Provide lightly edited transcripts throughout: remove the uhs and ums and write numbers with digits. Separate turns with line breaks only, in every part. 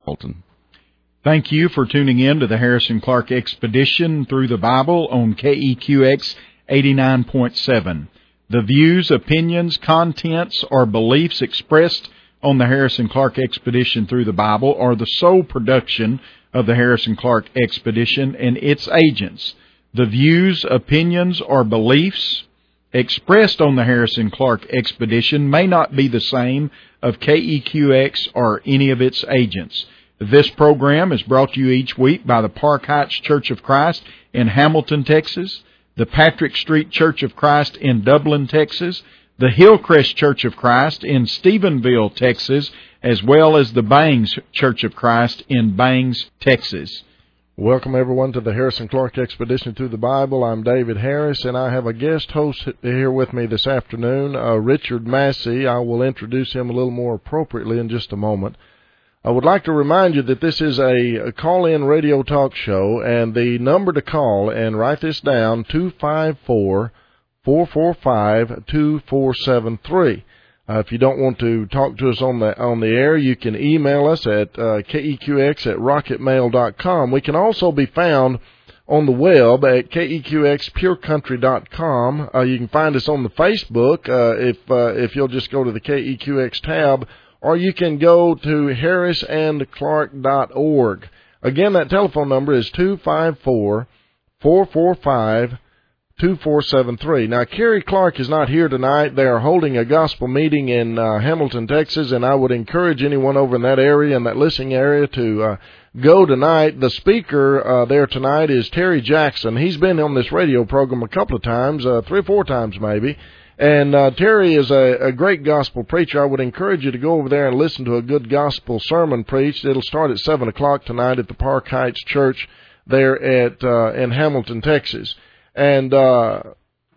Hamilton.
Thank you for tuning in to the Harrison Clark Expedition Through the Bible on KEQX 89.7. The views, opinions, contents, or beliefs expressed on the Harrison Clark Expedition Through the Bible are the sole production of the Harrison Clark Expedition and its agents. The views, opinions, or beliefs expressed on the Harrison Clark Expedition may not be the same of KEQX or any of its agents. This program is brought to you each week by the Park Heights Church of Christ in Hamilton, Texas, the Patrick Street Church of Christ in Dublin, Texas, the Hillcrest Church of Christ in Stephenville, Texas, as well as the Bangs Church of Christ in Bangs, Texas.
Welcome, everyone, to the Harrison Clark Expedition Through the Bible. I'm David Harris, and I have a guest host here with me this afternoon, Richard Massey. I will introduce him a little more appropriately in just a moment. I would like to remind you that this is a call-in radio talk show, and the number to call, and write this down, 254-445-2473. If you don't want to talk to us on the air, you can email us at keqx@rocketmail.com. We can also be found on the web at keqxpurecountry.com. You can find us on the Facebook if you'll just go to the KEQX tab, or you can go to harrisandclark.org. Again, that telephone number is 254-445-2473. Now, Kerry Clark is not here tonight. They are holding a gospel meeting in Hamilton, Texas, and I would encourage anyone over in that area, in that listening area, to go tonight. The speaker there tonight is Terry Jackson. He's been on this radio program a couple of times, 3 or 4 times maybe. And Terry is a great gospel preacher. I would encourage you to go over there and listen to a good gospel sermon preached. It'll start at 7 o'clock tonight at the Park Heights Church there in Hamilton, Texas. And the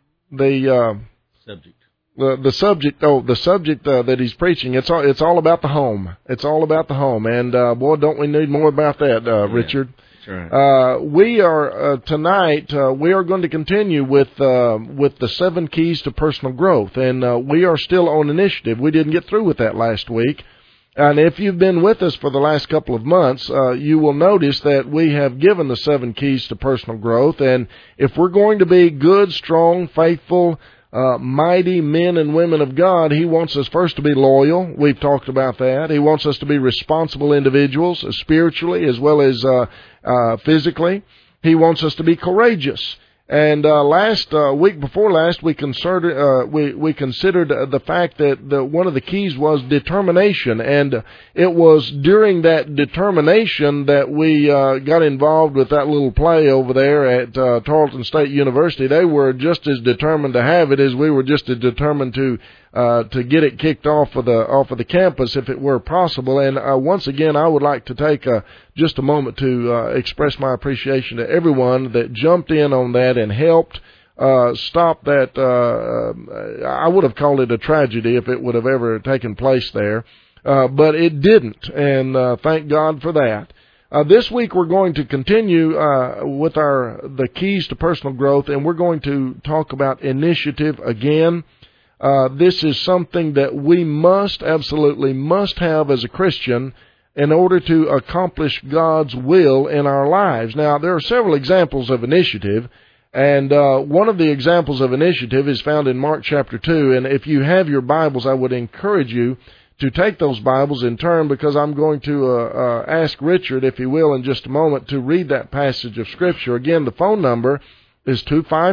subject that he's preaching, it's all about the home. It's all about the home. And boy, don't we need more about that, Richard?
That's right.
We are tonight. We are going to continue with the 7 keys to personal growth, and we are still on initiative. We didn't get through with that last week, and if you've been with us for the last couple of months, you will notice that we have given the 7 keys to personal growth. And if we're going to be good, strong, faithful, mighty men and women of God, He wants us first to be loyal. We've talked about that. He wants us to be responsible individuals, spiritually as well as physically. He wants us to be courageous. And week before last, we considered the fact that one of the keys was determination, and it was during that determination that we got involved with that little play over there at Tarleton State University. They were just as determined to have it as we were just as determined to get it kicked off of the campus if it were possible. And once again, I would like to take just a moment to express my appreciation to everyone that jumped in on that and helped stop that. I would have called it a tragedy if it would have ever taken place there, but it didn't, and thank God for that. This week we're going to continue with the keys to personal growth, and we're going to talk about initiative again. This is something that we absolutely must have as a Christian in order to accomplish God's will in our lives. Now, there are several examples of initiative, and one of the examples of initiative is found in Mark chapter 2. And if you have your Bibles, I would encourage you to take those Bibles in turn, because I'm going to ask Richard, if he will, in just a moment, to read that passage of Scripture. Again, the phone number is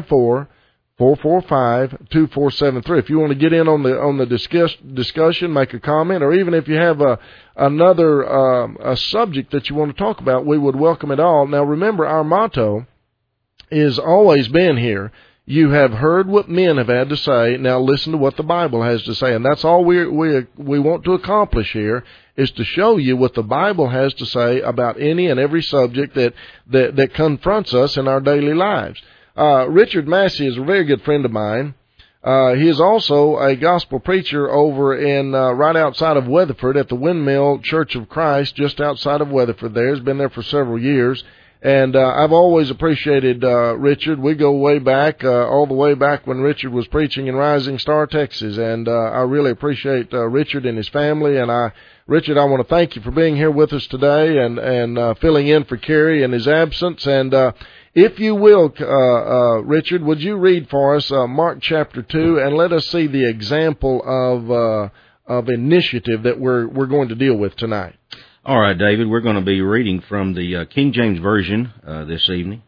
254-445-2473. If you want to get in on the discussion, make a comment, or even if you have another subject that you want to talk about, we would welcome it all. Now, remember, our motto is always been here: you have heard what men have had to say, now listen to what the Bible has to say. And that's all we want to accomplish here, is to show you what the Bible has to say about any and every subject that confronts us in our daily lives. Richard Massey is a very good friend of mine. He is also a gospel preacher over in right outside of Weatherford at the Windmill Church of Christ, just outside of Weatherford there. He's been there for several years. And I've always appreciated Richard. We go way back, all the way back when Richard was preaching in Rising Star, Texas. And I really appreciate Richard and his family. And Richard, I want to thank you for being here with us today and filling in for Kerry in his absence. And if you will, Richard, would you read for us Mark chapter 2 and let us see the example of initiative that we're going to deal with tonight.
All right, David, we're going to be reading from the King James Version this evening.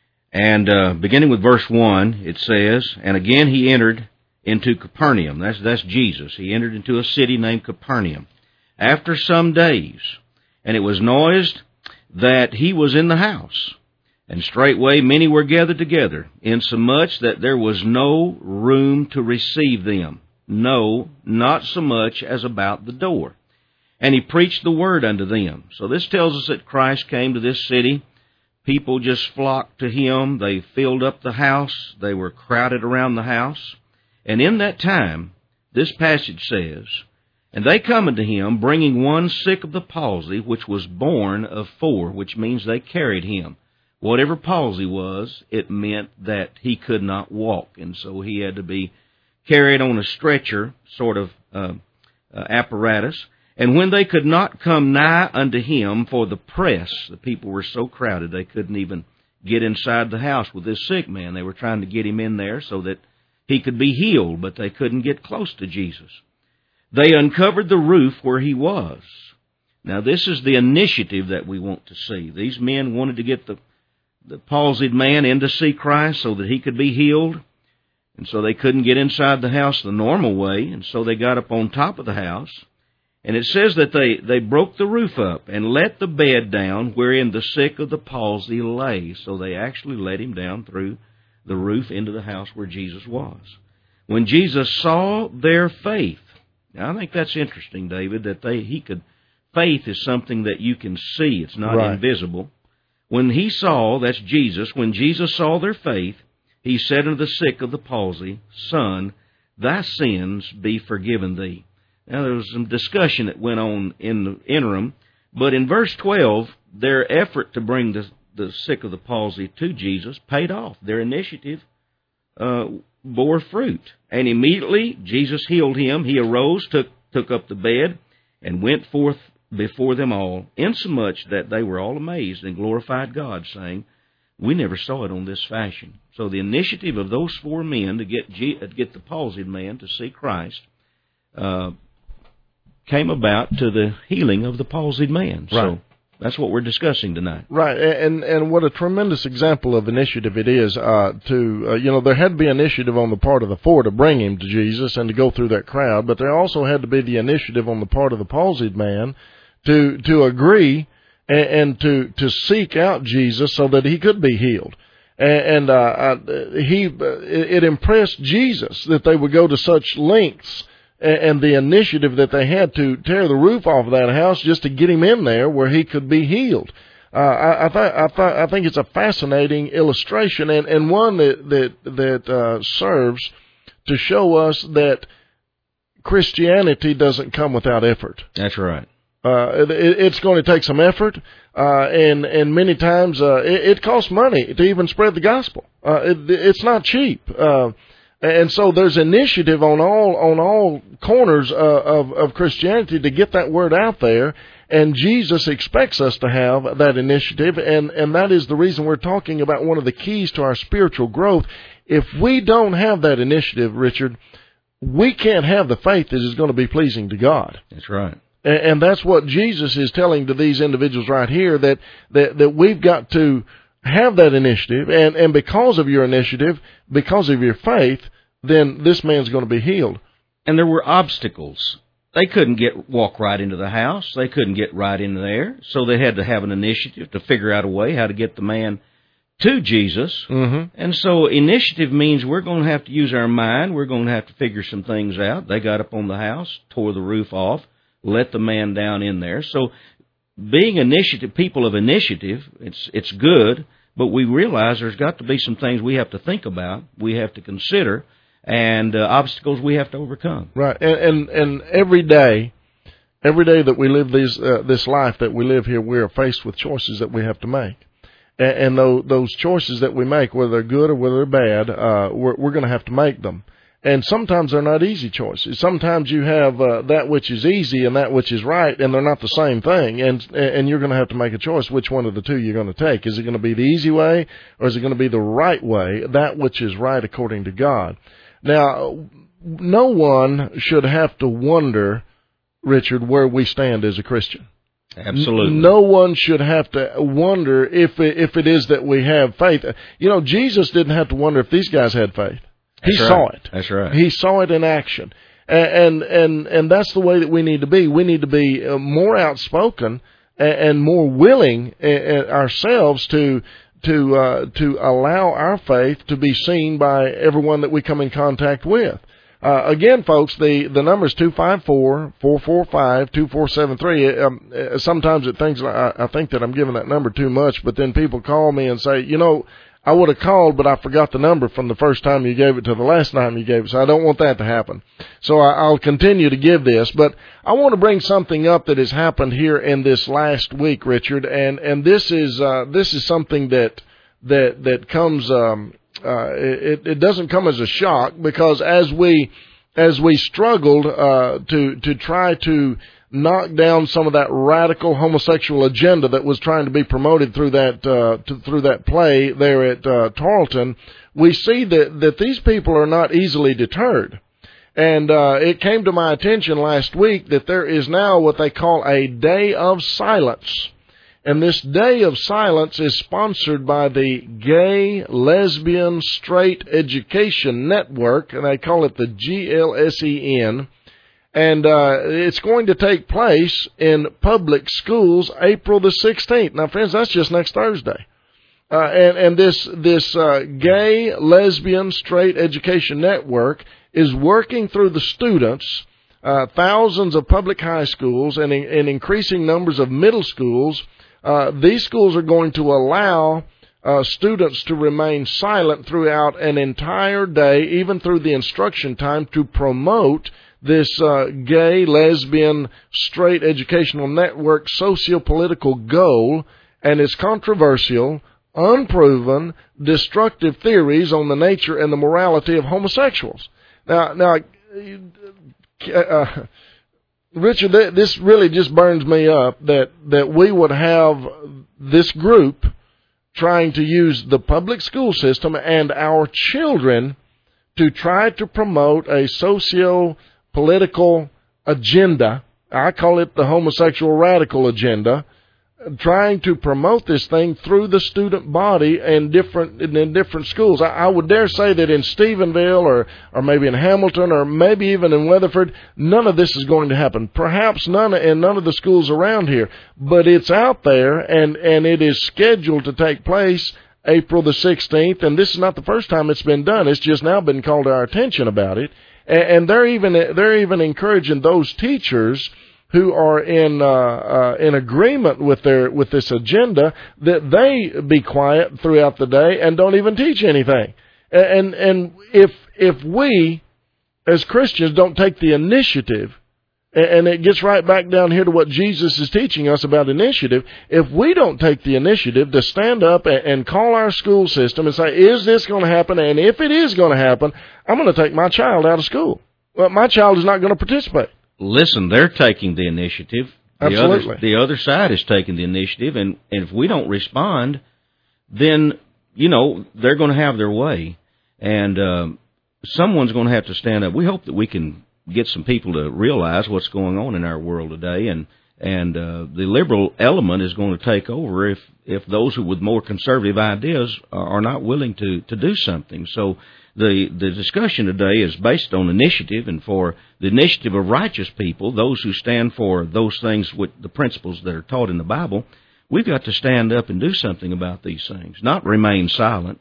And beginning with verse 1, it says, "And again he entered into Capernaum." That's Jesus. He entered into a city named Capernaum after some days. And it was noised that he was in the house. And straightway many were gathered together, insomuch that there was no room to receive them. No, not so much as about the door. And he preached the word unto them. So this tells us that Christ came to this city. People just flocked to him. They filled up the house. They were crowded around the house. And in that time, this passage says, "And they come unto him, bringing one sick of the palsy, which was born of 4," which means they carried him. Whatever palsy was, it meant that he could not walk. And so he had to be carried on a stretcher, sort of apparatus. "And when they could not come nigh unto him for the press," the people were so crowded they couldn't even get inside the house with this sick man. They were trying to get him in there so that he could be healed, but they couldn't get close to Jesus. "They uncovered the roof where he was." Now this is the initiative that we want to see. These men wanted to get the palsied man in to see Christ so that he could be healed. And so they couldn't get inside the house the normal way, and so they got up on top of the house. And it says that they broke the roof up and let the bed down wherein the sick of the palsy lay. So they actually let him down through the roof into the house where Jesus was. When Jesus saw their faith, now I think that's interesting, David, that faith is something that you can see. It's not invisible. When he saw, that's Jesus, when Jesus saw their faith, he said unto the sick of the palsy, "Son, thy sins be forgiven thee." Now, there was some discussion that went on in the interim, but in verse 12, their effort to bring the sick of the palsy to Jesus paid off. Their initiative bore fruit. And immediately, Jesus healed him. He arose, took up the bed, and went forth before them all, insomuch that they were all amazed and glorified God, saying, "We never saw it on this fashion." So the initiative of those 4 men to get the palsied man to see Christ came about to the healing of the palsied man. Right. So that's what we're discussing tonight.
Right, and what a tremendous example of initiative it is there had to be initiative on the part of the 4 to bring him to Jesus and to go through that crowd, but there also had to be the initiative on the part of the palsied man to agree and to seek out Jesus so that he could be healed. And it impressed Jesus that they would go to such lengths and the initiative that they had to tear the roof off of that house just to get him in there where he could be healed. I think it's a fascinating illustration and one that serves to show us that Christianity doesn't come without effort.
That's right.
It's going to take some effort, and many times it costs money to even spread the gospel. It's not cheap. And so there's initiative on all corners of Christianity to get that word out there, and Jesus expects us to have that initiative, and that is the reason we're talking about one of the keys to our spiritual growth. If we don't have that initiative, Richard, we can't have the faith that is going to be pleasing to God.
That's right.
And that's what Jesus is telling to these individuals right here, that we've got to have that initiative, and because of your initiative, because of your faith, then this man's going to be healed.
And there were obstacles. They couldn't walk right into the house. They couldn't get right in there. So they had to have an initiative to figure out a way how to get the man to Jesus.
Mm-hmm.
And so initiative means we're going to have to use our mind. We're going to have to figure some things out. They got up on the house, tore the roof off, let the man down in there. So being people of initiative, it's good, but we realize there's got to be some things we have to think about, we have to consider, and obstacles we have to overcome.
Right, and every day that we live this life that we live here, we are faced with choices that we have to make. And those choices that we make, whether they're good or whether they're bad, we're going to have to make them. And sometimes they're not easy choices. Sometimes you have that which is easy and that which is right, and they're not the same thing. And you're going to have to make a choice which one of the two you're going to take. Is it going to be the easy way, or is it going to be the right way, that which is right according to God? Now, no one should have to wonder, Richard, where we stand as a Christian.
Absolutely.
No one should have to wonder if it is that we have faith. You know, Jesus didn't have to wonder if these guys had faith. He saw it.
That's right.
He saw it in action. And that's the way that we need to be. We need to be more outspoken and more willing ourselves to allow our faith to be seen by everyone that we come in contact with. Again, folks, the number is 254-445-2473. Sometimes I think that I'm giving that number too much, but then people call me and say, you know, I would have called, but I forgot the number from the first time you gave it to the last time you gave it, so I don't want that to happen. So I'll continue to give this, but I want to bring something up that has happened here in this last week, Richard, and this is something that comes. It doesn't come as a shock, because as we struggled to try to knock down some of that radical homosexual agenda that was trying to be promoted through that play there at Tarleton, we see that these people are not easily deterred. And it came to my attention last week that there is now what they call a Day of Silence. And this Day of Silence is sponsored by the Gay, Lesbian, Straight Education Network, and they call it the GLSEN. And it's going to take place in public schools April the 16th. Now, friends, that's just next Thursday. And this Gay, Lesbian, Straight Education Network is working through the students, thousands of public high schools and increasing numbers of middle schools. These schools are going to allow students to remain silent throughout an entire day, even through the instruction time, to promote this Gay, Lesbian, Straight Educational Network socio-political goal and its controversial, unproven, destructive theories on the nature and the morality of homosexuals. Now, Richard, this really just burns me up that we would have this group trying to use the public school system and our children to try to promote a socio-political agenda. I call it the homosexual radical agenda, trying to promote this thing through the student body in different schools. I would dare say that in Stephenville or maybe in Hamilton or maybe even in Weatherford, none of this is going to happen. Perhaps none of the schools around here, but it's out there and it is scheduled to take place April the 16th, and this is not the first time it's been done. It's just now been called to our attention about it, and they're even encouraging those teachers who are in agreement with this agenda that they be quiet throughout the day and don't even teach anything. And if we as Christians don't take the initiative, and it gets right back down here to what Jesus is teaching us about initiative, if we don't take the initiative to stand up and call our school system and say, is this going to happen? And if it is going to happen, I'm going to take my child out of school. Well, my child is not going to participate.
Listen, they're taking the initiative.
Absolutely.
The other side is taking the initiative, and if we don't respond, then, they're going to have their way, and someone's going to have to stand up. We hope that we can get some people to realize what's going on in our world today, and the liberal element is going to take over if those who with more conservative ideas are not willing to do something. So the discussion today is based on initiative, and for the initiative of righteous people, those who stand for those things with the principles that are taught in the Bible, we've got to stand up and do something about these things, not remain silent.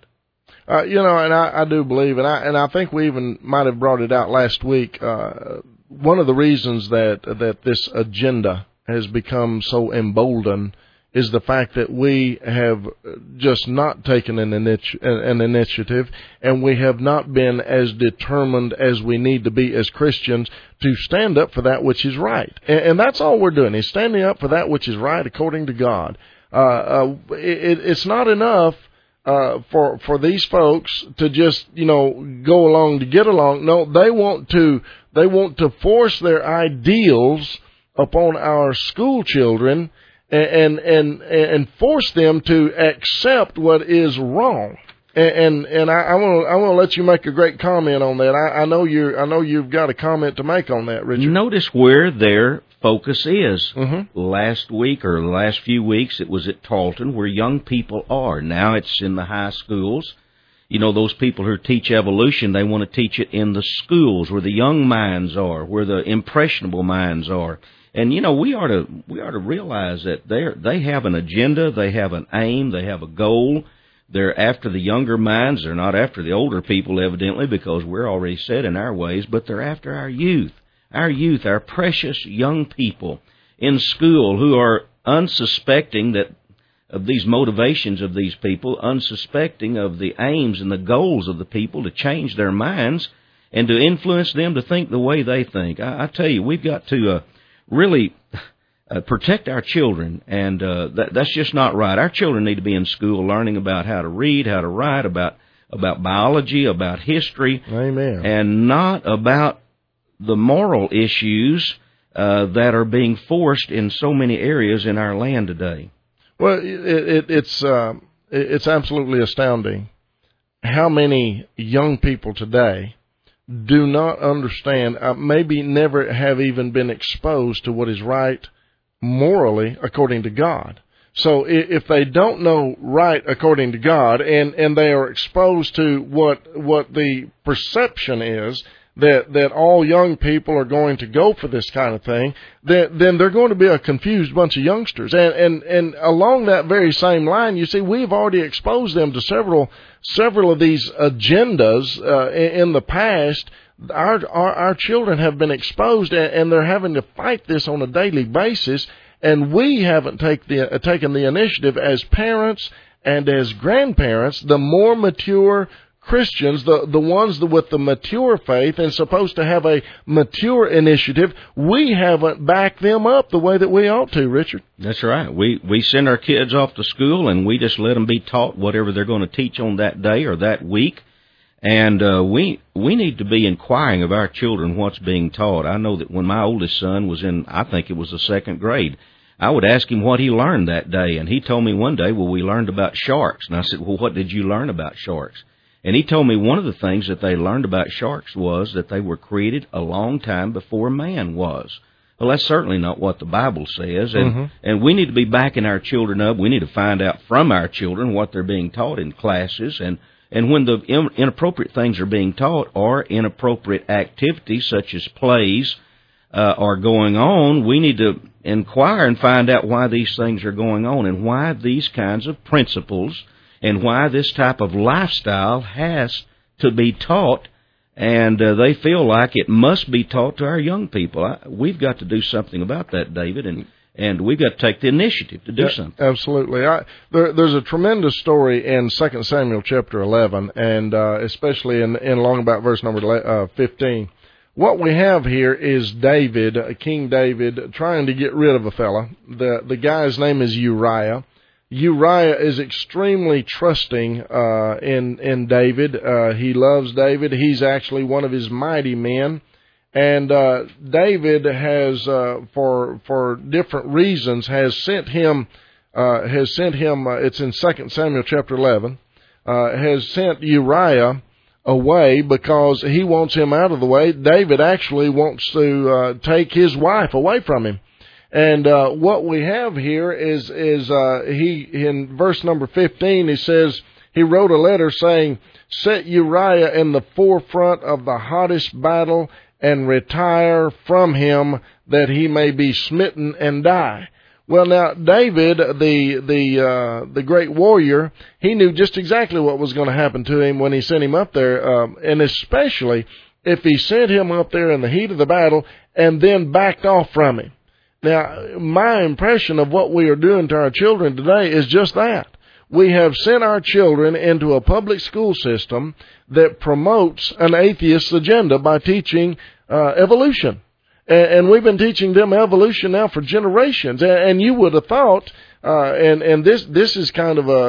And I do believe, and I think we even might have brought it out last week. One of the reasons that this agenda has become so emboldened is the fact that we have just not taken an initiative, and we have not been as determined as we need to be as Christians to stand up for that which is right. And that's all we're doing, is standing up for that which is right according to God. It's not enough for these folks to just, go along to get along. No, they want to force their ideals upon our school children and force them to accept what is wrong. And I want to let you make a great comment on that. I know you've got a comment to make on that, Richard.
Notice where their focus is.
Mm-hmm.
Last week or the last few weeks, it was at Tarleton, where young people are. Now it's in the high schools. Those people who teach evolution, they want to teach it in the schools where the young minds are, where the impressionable minds are. And we ought to realize that they have an agenda, they have an aim, they have a goal. They're after the younger minds. They're not after the older people, evidently, because we're already set in our ways, but they're after our youth, our precious young people in school who are unsuspecting of these motivations of these people, unsuspecting of the aims and the goals of the people to change their minds and to influence them to think the way they think. I tell you, we've got to really protect our children, and that's just not right. Our children need to be in school learning about how to read, how to write, about biology, about history.
Amen.
And not about the moral issues that are being forced in so many areas in our land today.
Well, it's absolutely astounding how many young people today do not understand, maybe never have even been exposed to what is right morally according to God. So if they don't know right according to God, and they are exposed to what the perception is, that all young people are going to go for this kind of thing, then they're going to be a confused bunch of youngsters. And along that very same line, you see, we've already exposed them to several of these agendas in the past. Our children have been exposed, and they're having to fight this on a daily basis, and we haven't taken the initiative as parents and as grandparents, the more mature Christians, the ones with the mature faith and supposed to have a mature initiative, we haven't backed them up the way that we ought to, Richard.
That's right. We send our kids off to school, and we just let them be taught whatever they're going to teach on that day or that week. And we need to be inquiring of our children what's being taught. I know that when my oldest son was in, I think it was the second grade, I would ask him what he learned that day. And he told me one day, well, we learned about sharks. And I said, well, what did you learn about sharks? And he told me one of the things that they learned about sharks was that they were created a long time before man was. Well, that's certainly not what the Bible says, and we need to be backing our children up. We need to find out from our children what they're being taught in classes, and when the inappropriate things are being taught or inappropriate activities such as plays are going on, we need to inquire and find out why these things are going on and why these kinds of principles and why this type of lifestyle has to be taught, and they feel like it must be taught to our young people. We've got to do something about that, David, and we've got to take the initiative to do something.
Absolutely. There's a tremendous story in 2 Samuel chapter 11, and especially in along about verse number 15. What we have here is David, King David, trying to get rid of a fella. The guy's name is Uriah. Uriah is extremely trusting in David. He loves David. He's actually one of his mighty men. And David has, for different reasons, has sent him. It's in 2 Samuel chapter 11. Has sent Uriah away because he wants him out of the way. David actually wants to take his wife away from him. And what we have here is he in verse number 15, he says he wrote a letter saying, "Set Uriah in the forefront of the hottest battle and retire from him, that he may be smitten and die." Well, now David, the great warrior, he knew just exactly what was going to happen to him when he sent him up there, and especially if he sent him up there in the heat of the battle and then backed off from him. Now, my impression of what we are doing to our children today is just that. We have sent our children into a public school system that promotes an atheist agenda by teaching evolution. And we've been teaching them evolution now for generations. And you would have thought, and this is kind of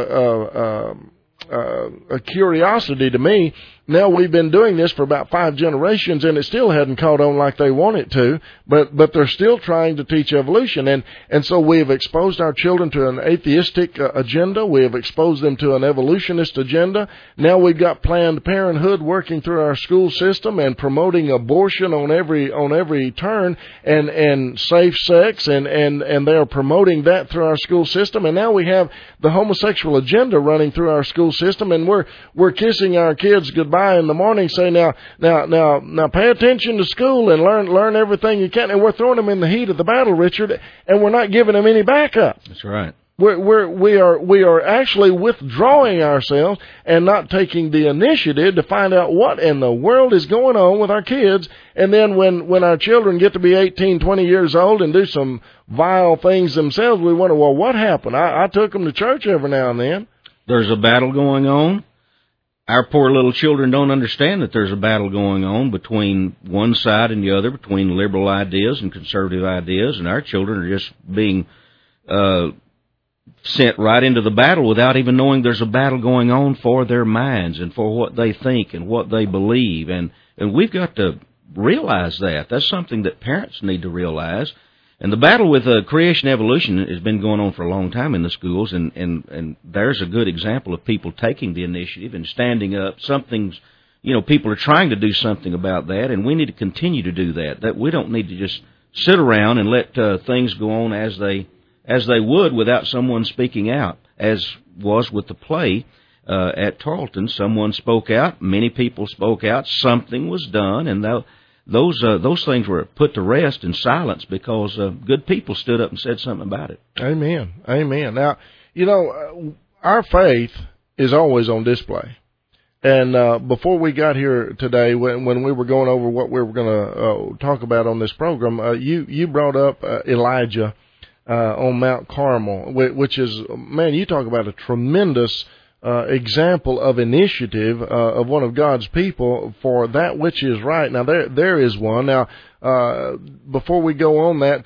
a curiosity to me. Now we've been doing this for about 5 generations, and it still hadn't caught on like they want it to. But they're still trying to teach evolution, and so we have exposed our children to an atheistic agenda. We have exposed them to an evolutionist agenda. Now we've got Planned Parenthood working through our school system and promoting abortion on every turn, and safe sex, and they are promoting that through our school system. And now we have the homosexual agenda running through our school system, and we're kissing our kids goodbye in the morning, say now pay attention to school and learn everything you can, and we're throwing them in the heat of the battle, Richard, and we're not giving them any backup.
That's right.
We are actually withdrawing ourselves and not taking the initiative to find out what in the world is going on with our kids. And then when our children get to be 18, 20 years old and do some vile things themselves, we wonder, well, what happened? I took them to church every now and then.
There's a battle going on. Our poor little children don't understand that there's a battle going on between one side and the other, between liberal ideas and conservative ideas, and our children are just being sent right into the battle without even knowing there's a battle going on for their minds and for what they think and what they believe. And we've got to realize that. That's something that parents need to realize. And the battle with creation evolution has been going on for a long time in the schools, and there's a good example of people taking the initiative and standing up. People are trying to do something about that, and we need to continue to do that. That we don't need to just sit around and let things go on as they would without someone speaking out, as was with the play at Tarleton. Someone spoke out, many people spoke out, something was done, and those things were put to rest in silence because good people stood up and said something about it.
Amen. Amen. Now, our faith is always on display. And before we got here today, when we were going over what we were going to talk about on this program, you brought up Elijah on Mount Carmel, which is, man, you talk about a tremendous example of initiative of one of God's people for that which is right. Now, there is one. Now, before we go on that,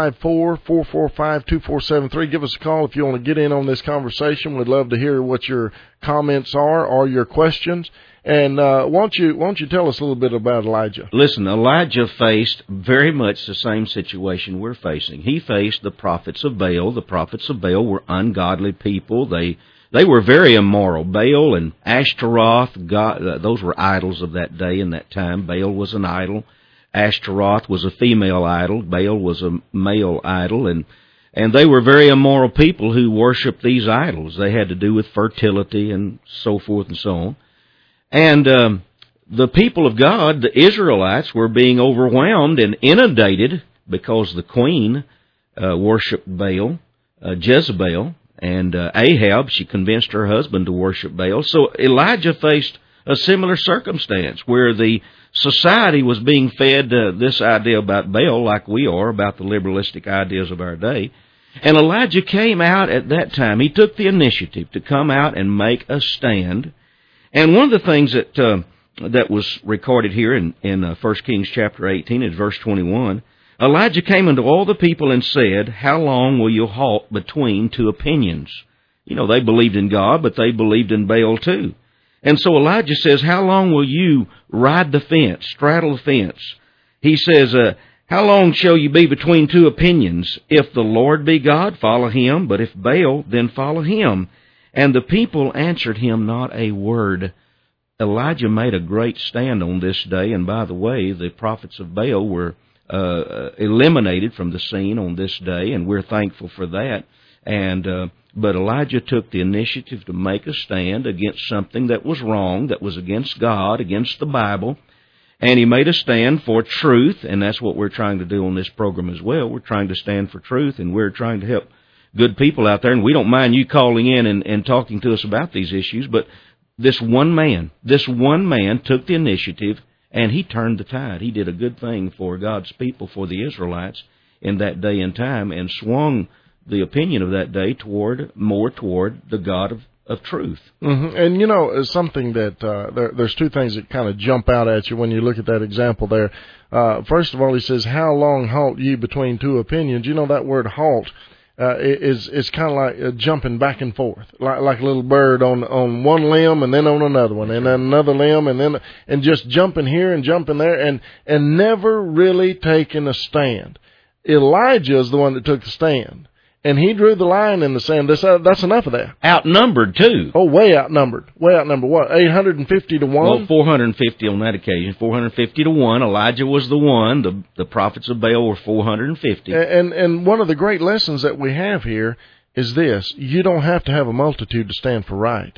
254-445-2473, give us a call if you want to get in on this conversation. We'd love to hear what your comments are or your questions. And won't you tell us a little bit about Elijah?
Listen, Elijah faced very much the same situation we're facing. He faced the prophets of Baal. The prophets of Baal were ungodly people. They were very immoral. Baal and Ashtaroth, those were idols of that day and that time. Baal was an idol. Ashtaroth was a female idol. Baal was a male idol. And they were very immoral people who worshiped these idols. They had to do with fertility and so forth and so on. And the people of God, the Israelites, were being overwhelmed and inundated because the queen worshipped Baal, Jezebel. And Ahab, she convinced her husband to worship Baal. So Elijah faced a similar circumstance where the society was being fed this idea about Baal like we are, about the liberalistic ideas of our day. And Elijah came out at that time. He took the initiative to come out and make a stand. And one of the things that was recorded here in 1 Kings chapter 18 is verse 21. Elijah came unto all the people and said, How long will you halt between two opinions? They believed in God, but they believed in Baal too. And so Elijah says, How long will you ride the fence, straddle the fence? He says, How long shall you be between two opinions? If the Lord be God, follow him, but if Baal, then follow him. And the people answered him not a word. Elijah made a great stand on this day, and by the way, the prophets of Baal were eliminated from the scene on this day, and we're thankful for that. But Elijah took the initiative to make a stand against something that was wrong, that was against God, against the Bible, and he made a stand for truth, and that's what we're trying to do on this program as well. We're trying to stand for truth, and we're trying to help good people out there, and we don't mind you calling in and talking to us about these issues, but this one man took the initiative, and he turned the tide. He did a good thing for God's people, for the Israelites, in that day and time and swung the opinion of that day more toward the God of truth.
Mm-hmm. And, it's something that there's two things that kind of jump out at you when you look at that example there. First of all, he says, how long halt ye between two opinions? That word halt is kind of like jumping back and forth, like a little bird on one limb and then on another one, and then another limb, and just jumping here and jumping there, and never really taking a stand. Elijah is the one that took the stand. And he drew the line in the sand. That's enough of that.
Outnumbered, too.
Oh, way outnumbered. Way outnumbered. What, 850 to 1?
Well, 450 on that occasion. 450 to 1. Elijah was the one. The prophets of Baal were 450.
And one of the great lessons that we have here is this. You don't have to have a multitude to stand for right.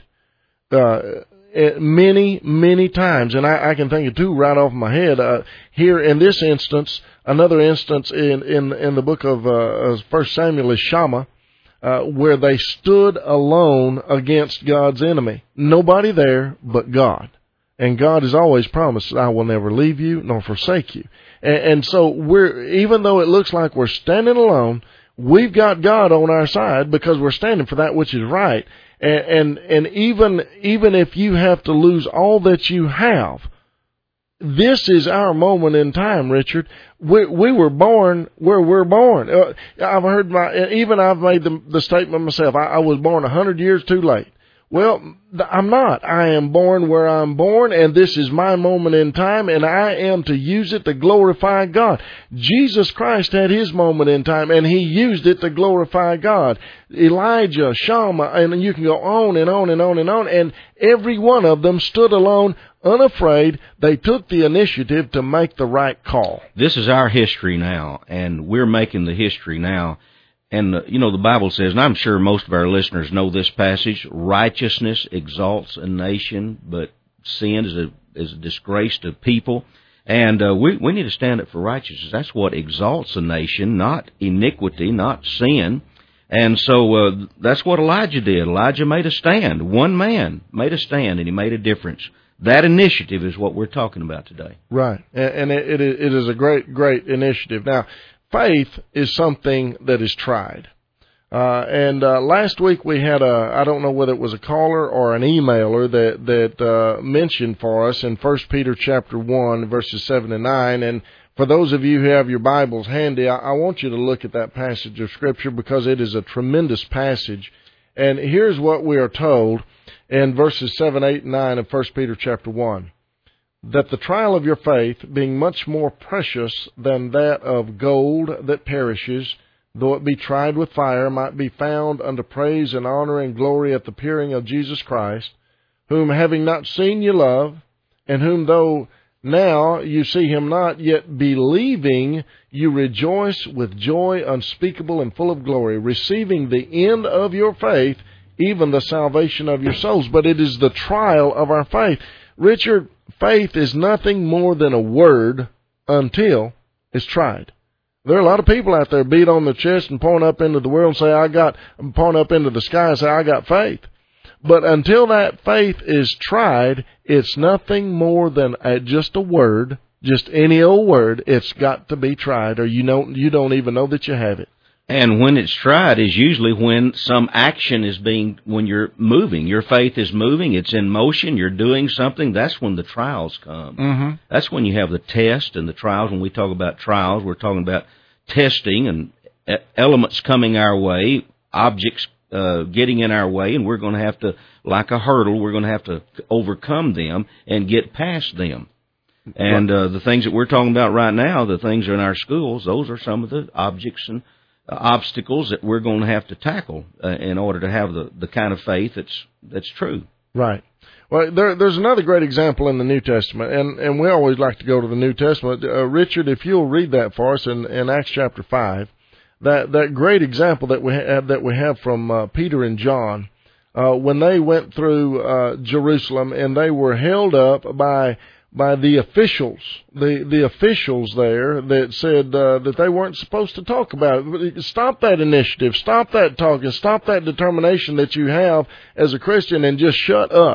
Many, many times, and I can think of two right off my head. Here in this instance, another instance in the book of 1 Samuel is Shammah, where they stood alone against God's enemy. Nobody there but God. And God has always promised, I will never leave you nor forsake you. And so even though it looks like we're standing alone, we've got God on our side because we're standing for that which is right. And even if you have to lose all that you have, this is our moment in time, Richard. We were born where we're born. I've made the statement myself. I was born 100 years too late. Well, I'm not. I am born where I'm born, and this is my moment in time, and I am to use it to glorify God. Jesus Christ had his moment in time, and he used it to glorify God. Elijah, Shammah, and you can go on and on and on and on, and every one of them stood alone, unafraid. They took the initiative to make the right call.
This is our history now, and we're making the history now. And, the Bible says, and I'm sure most of our listeners know this passage, righteousness exalts a nation, but sin is a disgrace to people. And we need to stand up for righteousness. That's what exalts a nation, not iniquity, not sin. And so that's what Elijah did. Elijah made a stand. One man made a stand, and he made a difference. That initiative is what we're talking about today.
Right. And it is a great, great initiative. Now, faith is something that is tried. And last week we had I don't know whether it was a caller or an emailer that mentioned for us in 1 Peter chapter 1, verses 7 and 9. And for those of you who have your Bibles handy, I want you to look at that passage of Scripture because it is a tremendous passage. And here's what we are told in verses 7, 8, and 9 of 1 Peter chapter 1. That the trial of your faith, being much more precious than that of gold that perishes, though it be tried with fire, might be found unto praise and honor and glory at the appearing of Jesus Christ, whom having not seen you love, and whom though now you see him not, yet believing you rejoice with joy unspeakable and full of glory, receiving the end of your faith, even the salvation of your souls. But it is the trial of our faith. Richard, faith is nothing more than a word until it's tried. There are a lot of people out there beat on the chest and point up into the world and say, point up into the sky and say, I got faith. But until that faith is tried, it's nothing more than just a word, just any old word. It's got to be tried, or you don't even know that you have it.
And when it's tried is usually when some action is when you're moving. Your faith is moving, it's in motion, you're doing something. That's when the trials come. Mm-hmm. That's when you have the test and the trials. When we talk about trials, we're talking about testing and elements coming our way, objects getting in our way, and we're going to have to, like a hurdle, we're going to have to overcome them and get past them. And the things that we're talking about right now, the things in our schools, those are some of the objects and obstacles that we're going to have to tackle in order to have the kind of faith that's true.
Right. Well, there's another great example in the New Testament, and we always like to go to the New Testament. Richard, if you'll read that for us in Acts chapter 5, that great example that we have from Peter and John, when they went through Jerusalem and they were held up by the officials, the officials there that said that they weren't supposed to talk about it. Stop that initiative, stop that talking, stop that determination that you have as a Christian, and just shut up.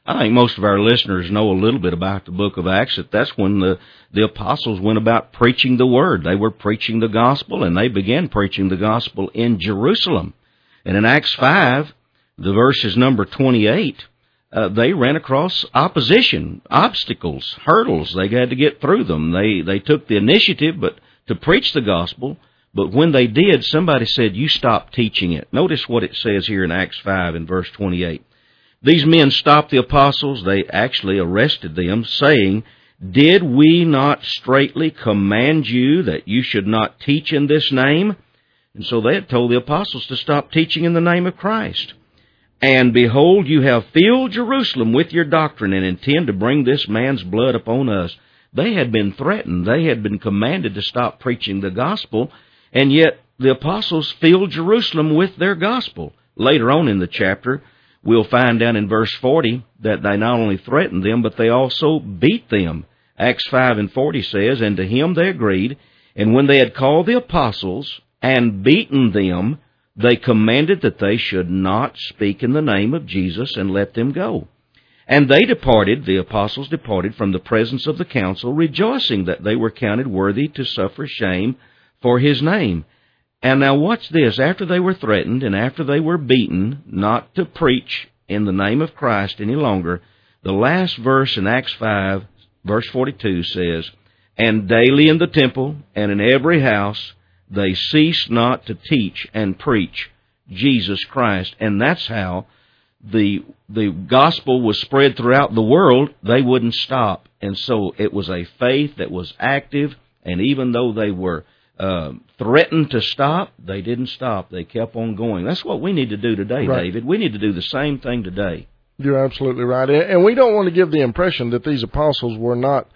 I think most of our listeners know a little bit about the book of Acts. That's when the apostles went about preaching the word. They were preaching the gospel, and they began preaching the gospel in Jerusalem. And in Acts 5, the verse is number 28, they ran across opposition, obstacles, hurdles. They had to get through them. They took the initiative to preach the gospel, but when they did, somebody said, "You stop teaching it." Notice what it says here in Acts 5 in verse 28. These men stopped the apostles. They actually arrested them, saying, "Did we not straitly command you that you should not teach in this name?" And so they had told the apostles to stop teaching in the name of Christ. "And behold, you have filled Jerusalem with your doctrine and intend to bring this man's blood upon us." They had been threatened. They had been commanded to stop preaching the gospel, and yet the apostles filled Jerusalem with their gospel. Later on in the chapter, we'll find down in verse 40 that they not only threatened them, but they also beat them. Acts 5:40 says, "And to him they agreed, and when they had called the apostles and beaten them, they commanded that they should not speak in the name of Jesus, and let them go. And they departed," the apostles departed, "from the presence of the council, rejoicing that they were counted worthy to suffer shame for his name." And now watch this. After they were threatened and after they were beaten not to preach in the name of Christ any longer, the last verse in Acts 5, verse 42 says, "And daily in the temple and in every house they ceased not to teach and preach Jesus Christ." And that's how the gospel was spread throughout the world. They wouldn't stop. And so it was a faith that was active, and even though they were threatened to stop, they didn't stop. They kept on going. That's what we need to do today, right, David. We need to do the same thing today.
You're absolutely right. And we don't want to give the impression that these apostles were not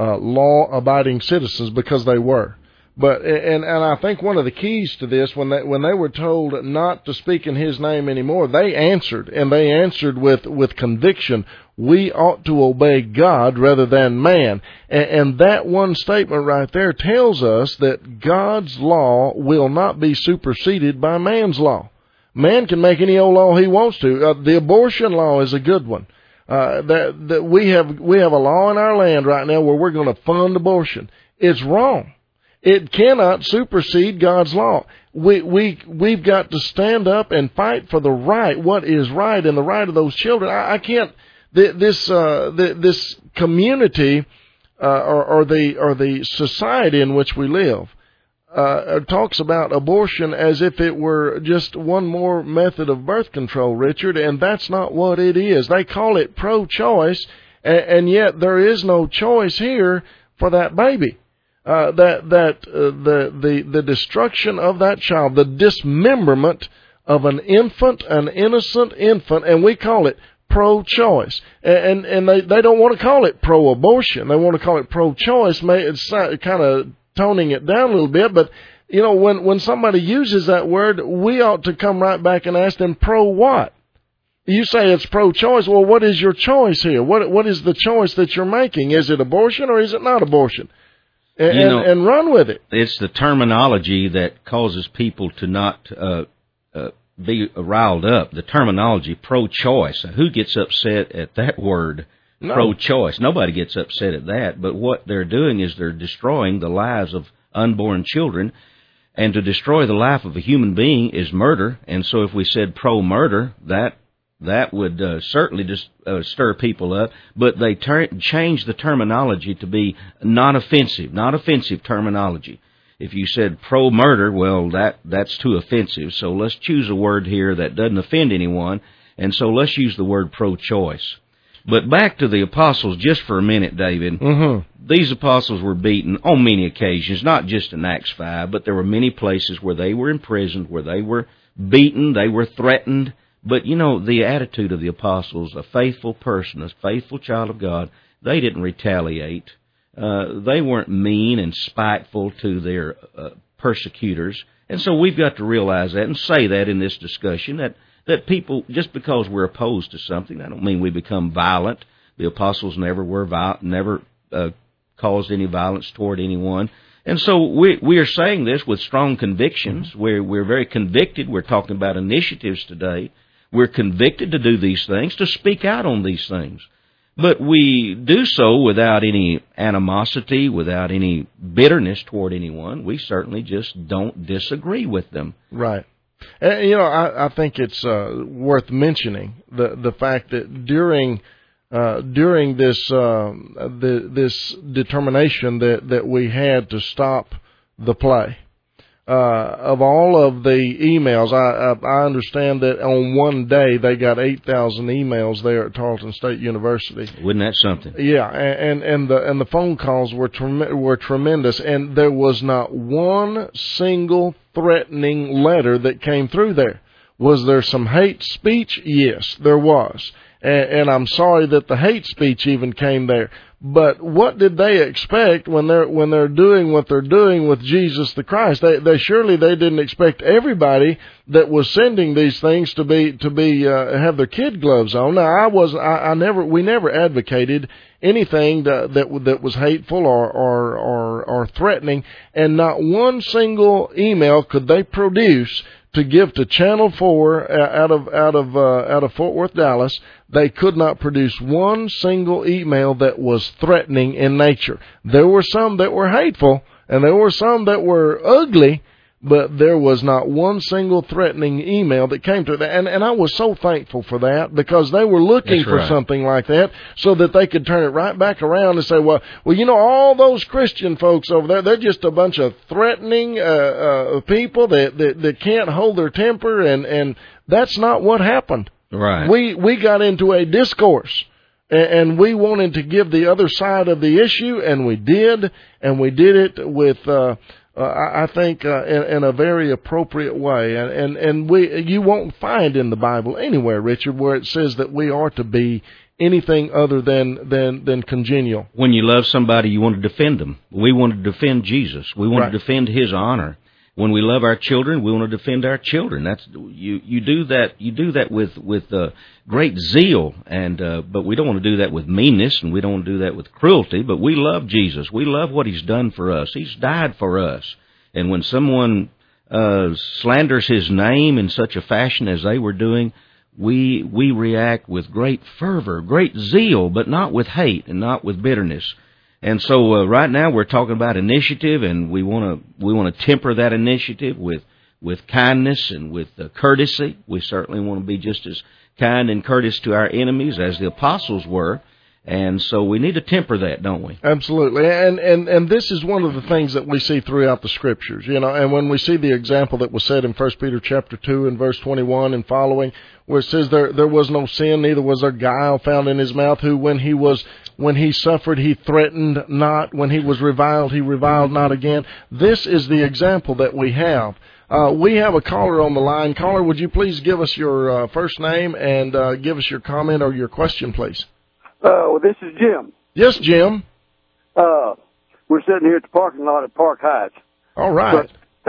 law-abiding citizens, because they were. But and I think one of the keys to this, when they were told not to speak in his name anymore, they answered, and they answered with conviction. We ought to obey God rather than man. And that one statement right there tells us that God's law will not be superseded by man's law. Man can make any old law he wants to. The abortion law is a good one. That we have a law in our land right now where we're going to fund abortion. It's wrong. It cannot supersede God's law. We've got to stand up and fight for the right, what is right, and the right of those children. I can't. This community or the society in which we live talks about abortion as if it were just one more method of birth control, Richard, and that's not what it is. They call it pro-choice, and yet there is no choice here for that baby. The destruction of that child, the dismemberment of an infant, an innocent infant, and we call it pro-choice. And they don't want to call it pro-abortion. They want to call it pro-choice. It's kind of toning it down a little bit, but you know, when somebody uses that word, we ought to come right back and ask them, pro what? You say it's pro-choice. Well, what is your choice here? What is the choice that you're making? Is it abortion or is it not abortion? And run with it.
It's the terminology that causes people to not be riled up. The terminology, pro-choice. Who gets upset at that word, no. Pro-choice? Nobody gets upset at that. But what they're doing is they're destroying the lives of unborn children. And to destroy the life of a human being is murder. And so if we said pro-murder, that would certainly just stir people up, but they changed the terminology to be non-offensive terminology. If you said pro-murder, well, that's too offensive, so let's choose a word here that doesn't offend anyone, and so let's use the word pro-choice. But back to the apostles just for a minute, David.
Mm-hmm.
These apostles were beaten on many occasions, not just in Acts 5, but there were many places where they were imprisoned, where they were beaten, they were threatened. But, you know, the attitude of the apostles, a faithful person, a faithful child of God, they didn't retaliate. They weren't mean and spiteful to their persecutors. And so we've got to realize that and say that in this discussion, that people, just because we're opposed to something, that don't mean we become violent. The apostles never were violent, never caused any violence toward anyone. And so we are saying this with strong convictions. We're very convicted. We're talking about initiatives today. We're convicted to do these things, to speak out on these things. But we do so without any animosity, without any bitterness toward anyone. We certainly just don't disagree with them.
Right. And, you know, I think it's worth mentioning the fact that during this this determination that we had to stop the play, of all of the emails, I understand that on one day they got 8,000 emails there at Tarleton State University.
Wasn't that something?
Yeah, and the phone calls were tremendous, and there was not one single threatening letter that came through there. Was there some hate speech? Yes, there was. And I'm sorry that the hate speech even came there. But what did they expect when they're doing what they're doing with Jesus the Christ? They surely didn't expect everybody that was sending these things to be have their kid gloves on. Now we never advocated anything that was hateful or threatening, and not one single email could they produce to give to Channel 4 out of Fort Worth, Dallas. They could not produce one single email that was threatening in nature. There were some that were hateful, and there were some that were ugly, but there was not one single threatening email that came to that. And I was so thankful for that, because they were looking for something like that so that they could turn it right back around and say, well, you know, all those Christian folks over there, they're just a bunch of threatening people that can't hold their temper, and that's not what happened.
Right.
We got into a discourse, and we wanted to give the other side of the issue, and we did it with I think in a very appropriate way, and you won't find in the Bible anywhere, Richard, where it says that we are to be anything other than congenial.
When you love somebody, you want to defend them. We want to defend Jesus. We want to defend His honor. When we love our children, we want to defend our children. That's you do that. You do that with great zeal, but we don't want to do that with meanness, and we don't want to do that with cruelty. But we love Jesus. We love what He's done for us. He's died for us. And when someone slanders His name in such a fashion as they were doing, we react with great fervor, great zeal, but not with hate and not with bitterness. And so right now we're talking about initiative, and we want to temper that initiative with kindness and with courtesy. We certainly want to be just as kind and courteous to our enemies as the apostles were. And so we need to temper that, don't we?
Absolutely. And this is one of the things that we see throughout the Scriptures, you know, and when we see the example that was said in 1 Peter chapter 2 and verse 21 and following, where it says there was no sin, neither was there guile found in his mouth, who when he suffered, he threatened not, when he was reviled, he reviled not again. This is the example that we have. We have a caller on the line. Caller, would you please give us your first name and give us your comment or your question, please?
Well, this is Jim.
Yes, Jim.
We're sitting here at the parking lot at Park Heights.
All right.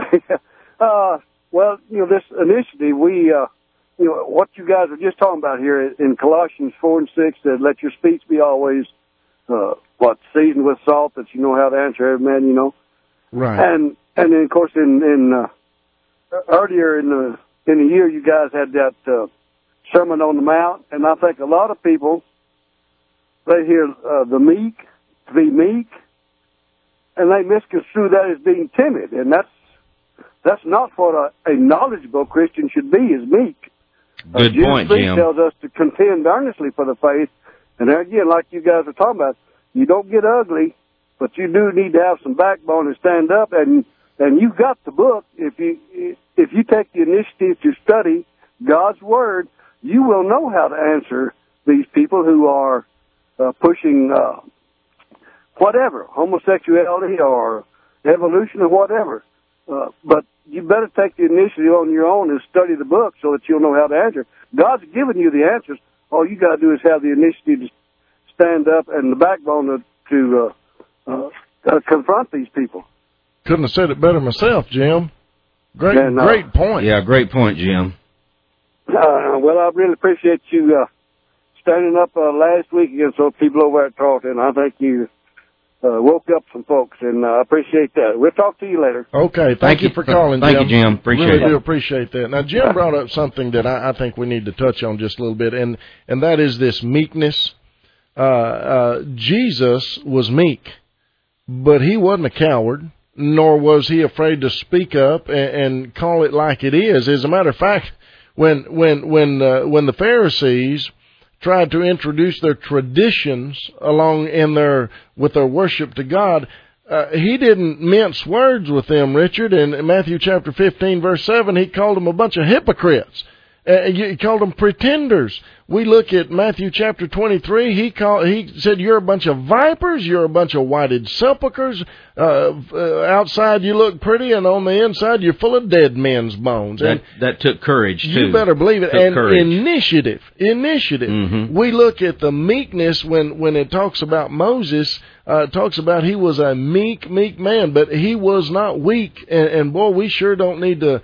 Well, you know, this initiative, you know, what you guys were just talking about here in Colossians 4 and 6, that let your speech be always, seasoned with salt, that you know how to answer every man, you know.
Right.
And then, of course, in earlier in the year, you guys had that Sermon on the Mount, and I think a lot of people, they hear the meek, to be meek, and they misconstrue that as being timid, and that's not what a knowledgeable Christian should be, is meek.
Good point, Jim.
tells us to contend earnestly for the faith, and there again, like you guys are talking about, you don't get ugly, but you do need to have some backbone and stand up, and you've got the book. If you take the initiative to study God's Word, you will know how to answer these people who are pushing whatever, homosexuality or evolution or whatever. But you better take the initiative on your own and study the book so that you'll know how to answer. God's given you the answers. All you got to do is have the initiative to stand up and the backbone to confront these people.
Couldn't have said it better myself, Jim. Great point.
Yeah, great point, Jim.
Well, I really appreciate you standing up last week against those people over at Tarleton. I think you woke up some folks, and I appreciate that. We'll talk to you later.
Okay, thank you for calling, Jim.
Thank you, Jim. Appreciate
really
it.
do appreciate that. Now, Jim brought up something that I think we need to touch on just a little bit, and that is this meekness. Jesus was meek, but he wasn't a coward, nor was he afraid to speak up and call it like it is. As a matter of fact, when the Pharisees tried to introduce their traditions along with their worship to God, he didn't mince words with them, Richard. In Matthew chapter 15, verse 7, he called them a bunch of hypocrites. He called them pretenders. We look at Matthew chapter 23. He said, "You're a bunch of vipers. You're a bunch of whited sepulchres. Outside you look pretty, and on the inside you're full of dead men's bones."
That took courage, too.
You better believe it. And
courage.
Initiative.
Mm-hmm.
We look at the meekness when it talks about Moses. It talks about he was a meek man, but he was not weak. And boy, we sure don't need to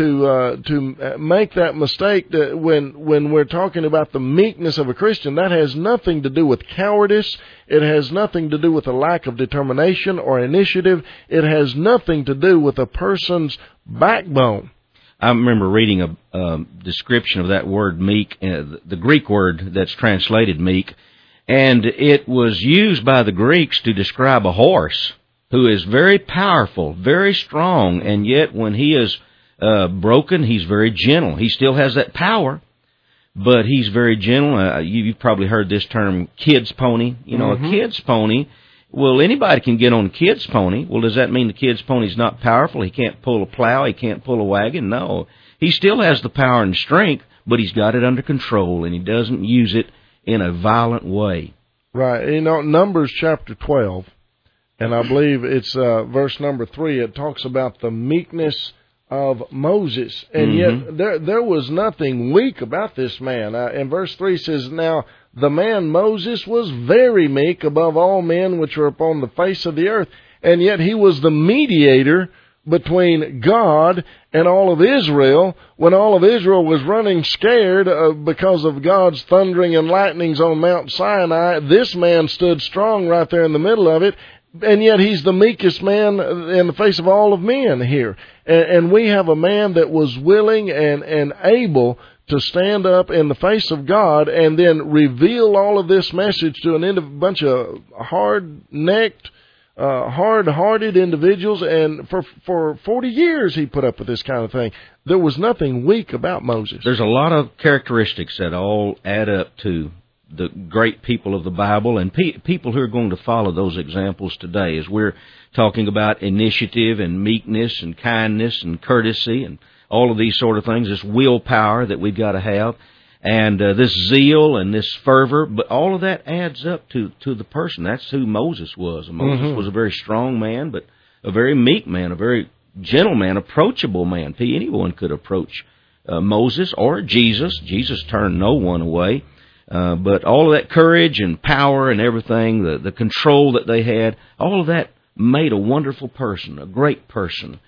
make that mistake that when we're talking about the meekness of a Christian. That has nothing to do with cowardice. It has nothing to do with a lack of determination or initiative. It has nothing to do with a person's backbone.
I remember reading a description of that word meek, the Greek word that's translated meek, and it was used by the Greeks to describe a horse who is very powerful, very strong, and yet when he is broken, he's very gentle. He still has that power, but he's very gentle. You've probably heard this term, kid's pony.
Mm-hmm.
A kid's pony, well, anybody can get on a kid's pony. Well, does that mean the kid's pony's not powerful? He can't pull a plow, he can't pull a wagon? No. He still has the power and strength, but he's got it under control, and he doesn't use it in a violent way.
Right. Numbers chapter 12, and I believe it's verse number 3, it talks about the meekness of Moses, and
Mm-hmm.
yet there was nothing weak about this man. And verse 3 says, "Now the man Moses was very meek above all men which are upon the face of the earth, and yet he was the mediator between God and all of Israel. When all of Israel was running scared because of God's thundering and lightnings on Mount Sinai, this man stood strong right there in the middle of it. And yet he's the meekest man in the face of all of men here. And we have a man that was willing and able to stand up in the face of God and then reveal all of this message to a bunch of hard-necked, hard-hearted individuals. And for 40 years he put up with this kind of thing. There was nothing weak about Moses.
There's a lot of characteristics that all add up to the great people of the Bible and people who are going to follow those examples today, as we're talking about initiative and meekness and kindness and courtesy and all of these sort of things, this willpower that we've got to have, and this zeal and this fervor, but all of that adds up to the person. That's who Moses was. Moses was a very strong man, but a very meek man, a very gentle man, approachable man. Anyone could approach Moses or Jesus. Jesus turned no one away. But all of that courage and power and everything, the control that they had, all of that made a wonderful person, a great person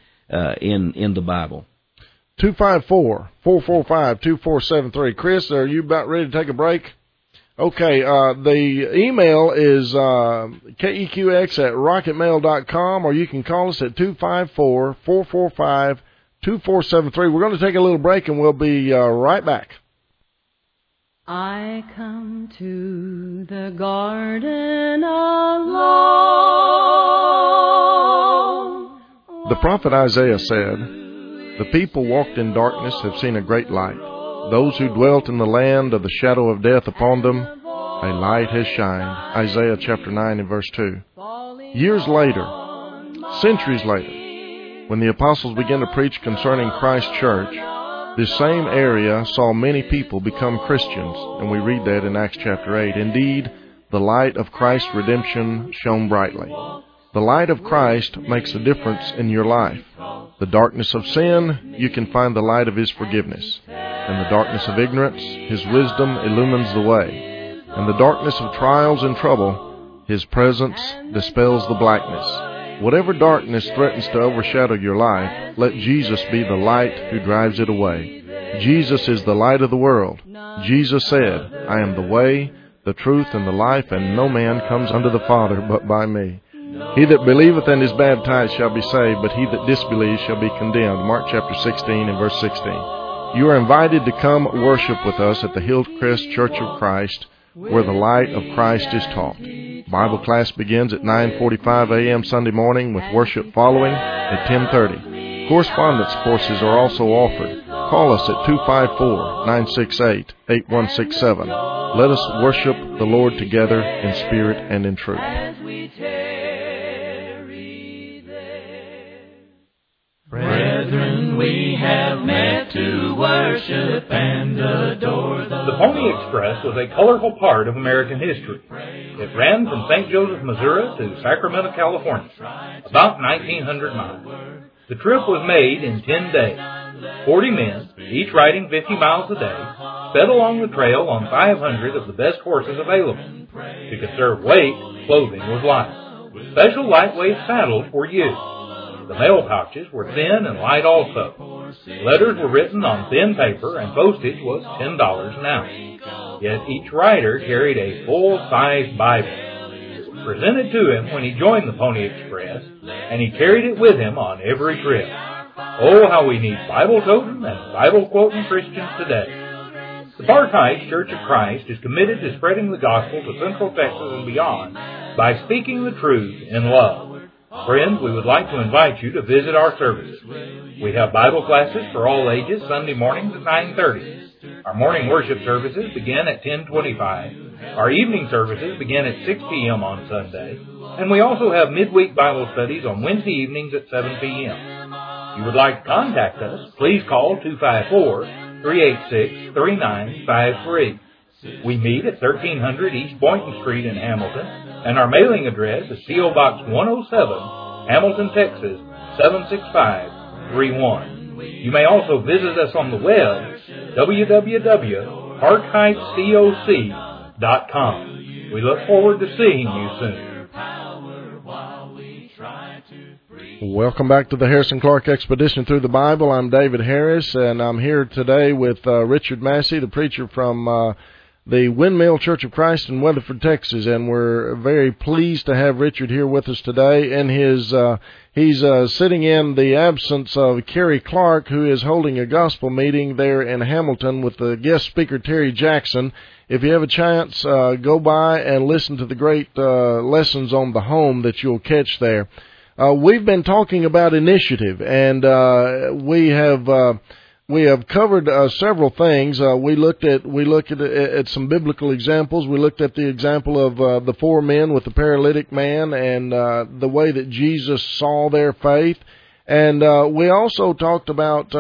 in the Bible.
254-445-2473. Chris, are you about ready to take a break? Okay, the email is keqx@rocketmail.com, or you can call us at 254-445-2473. We're going to take a little break, and we'll be right back.
I come to the garden alone.
The prophet Isaiah said, "The people walked in darkness have seen a great light. Those who dwelt in the land of the shadow of death, upon them a light has shined." Isaiah chapter 9 and verse 2. Years later, centuries later, when the apostles began to preach concerning Christ's church, this same area saw many people become Christians, and we read that in Acts chapter 8. Indeed, the light of Christ's redemption shone brightly. The light of Christ makes a difference in your life. The darkness of sin, you can find the light of His forgiveness. In the darkness of ignorance, His wisdom illumines the way. In the darkness of trials and trouble, His presence dispels the blackness. Whatever darkness threatens to overshadow your life, let Jesus be the light who drives it away. Jesus is the light of the world. Jesus said, "I am the way, the truth, and the life, and no man comes unto the Father but by me." He that believeth and is baptized shall be saved, but he that disbelieves shall be condemned. Mark chapter 16 and verse 16. You are invited to come worship with us at the Hillcrest Church of Christ, where the light of Christ is taught. Bible class begins at 9:45 a.m. Sunday morning, with worship following at 10:30. Correspondence courses are also offered. Call us at 254-968-8167. Let us worship the Lord together in spirit and in truth.
Brethren, we have met to worship and adore
The Pony Express was a colorful part of American history. It ran from St. Joseph, Missouri to Sacramento, California, about 1,900 miles. The trip was made in 10 days. 40 men, each riding 50 miles a day, sped along the trail on 500 of the best horses available. To conserve weight, clothing was light. Special lightweight saddles were used. The mail pouches were thin and light also. Letters were written on thin paper, and postage was $10 an ounce. Yet each rider carried a full-size Bible. It was presented to him when he joined the Pony Express, and he carried it with him on every trip. Oh, how we need Bible-toting and Bible-quoting Christians today. The Park Heights Church of Christ is committed to spreading the gospel to Central Texas and beyond by speaking the truth in love. Friends, we would like to invite you to visit our services. We have Bible classes for all ages Sunday mornings at 9:30. Our morning worship services begin at 10:25. Our evening services begin at 6 p.m. on Sunday. And we also have midweek Bible studies on Wednesday evenings at 7 p.m. If you would like to contact us, please call 254-386-3953. We meet at 1300 East Boynton Street in Hamilton, and our mailing address is P.O. Box 107, Hamilton, Texas, 76531. You may also visit us on the web, www.parkheightscoc.com. We look forward to seeing you soon.
Welcome back to the Harrison Clark Expedition Through the Bible. I'm David Harris, and I'm here today with Richard Massey, the preacher from the Windmill Church of Christ in Weatherford, Texas, and we're very pleased to have Richard here with us today. And he's sitting in the absence of Kerry Clark, who is holding a gospel meeting there in Hamilton with the guest speaker Terry Jackson. If you have a chance, go by and listen to the great lessons on the home that you'll catch there. We've been talking about initiative, and we have covered several things. We looked at some biblical examples. We looked at the example of the four men with the paralytic man, and the way that Jesus saw their faith. And we also talked about